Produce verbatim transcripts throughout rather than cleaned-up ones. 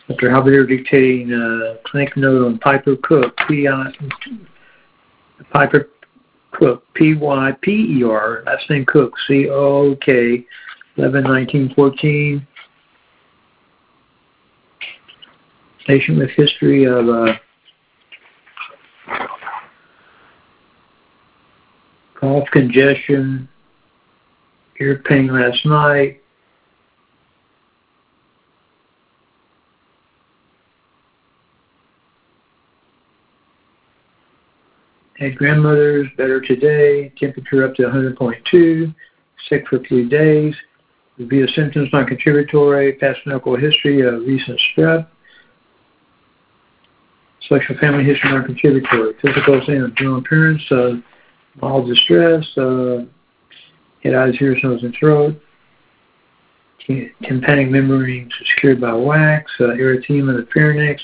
Doctor Halberdier dictating a clinic note on Piper Cook, P I, Piper Cook, P Y P E R, last name Cook, C O O K, eleven nineteen fourteen. Patient with history of uh, cough, congestion, ear pain last night. Had grandmother's, better today, temperature up to one hundred point two, sick for three days. Review of symptoms non-contributory, past medical history of recent strep. Sexual family history non-contributory. Physical and general appearance, uh, mild distress, uh, head, eyes, ears, nose, and throat. Tympanic membrane secured by wax, uh, erythema of the pharynx.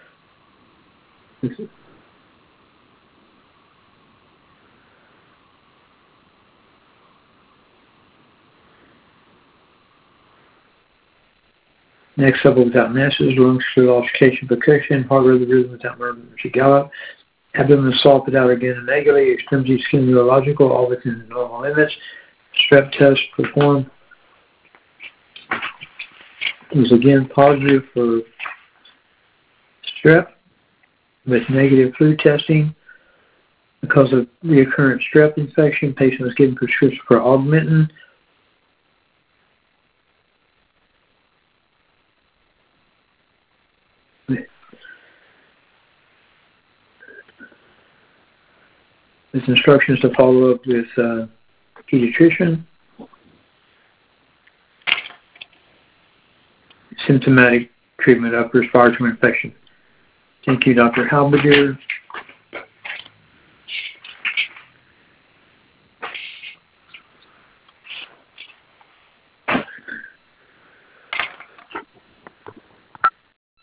Next level without masses, lungs fluid auscultation percussion, heart rhythm without emergency gallop, abdomen assault without again extremity skin neurological, all within the normal limits. Strep test performed. It was again positive for strep with negative flu testing. Because of recurrent strep infection, patient was given prescription for Augmentin. With instructions to follow up with uh, pediatrician. Symptomatic treatment of respiratory infection. Thank you, Doctor Halberdier.